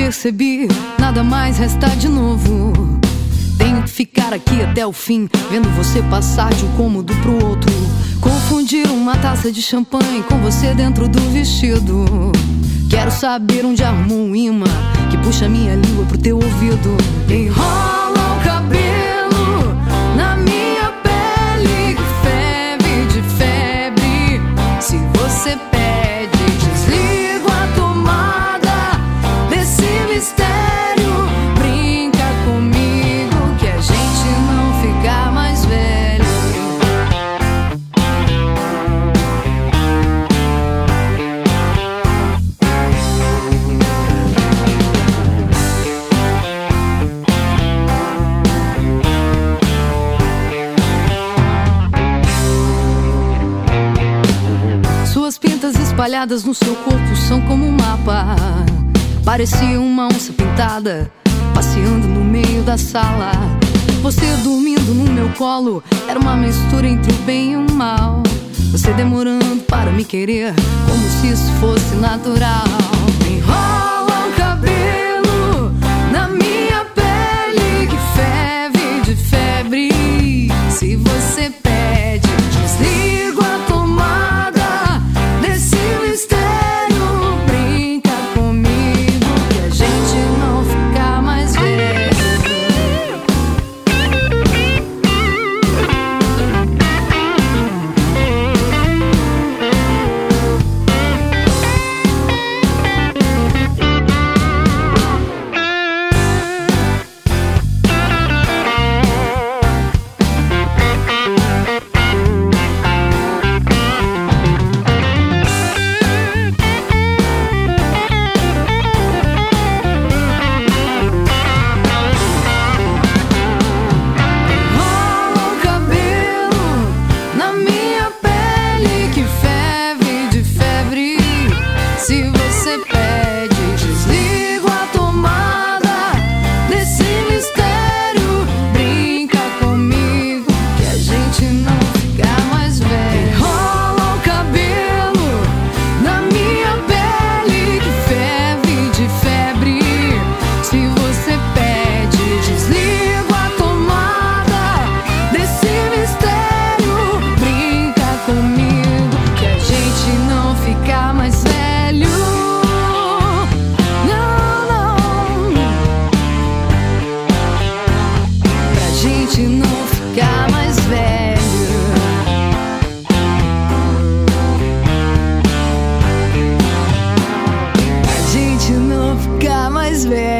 percebi, nada mais resta de novo. Tenho que ficar aqui até o fim, vendo você passar de um cômodo pro outro. Confundir uma taça de champanhe com você dentro do vestido. Quero saber onde arrumou um imã que puxa minha língua pro teu ouvido. Enrola o cabelo na minha pele, que febre de febre. Se você pede, desligo a tomada desse mistério. Brinca comigo que a gente não fica mais velho. Suas pintas espalhadas no seu corpo são como um mapa. Parecia uma onça pintada passeando no meio da sala. Você dormindo no meu colo era uma mistura entre o bem e o mal. Você demorando para me querer como se isso fosse natural. Enrola o cabelo na minha pele, que febre de febre. Se você pede, desligo a tomada desse mistério. Brinca comigo que a gente não fica mais velho. Se você pede, desligo a tomada desse mistério. Brinca comigo que a gente não fica mais velho. Enrola o cabelo na minha pele, que febre de febre. Se você pede, desligo a tomada desse mistério. Brinca comigo que a gente não fica mais velho. Não ficar mais velho. A gente não ficar mais velho.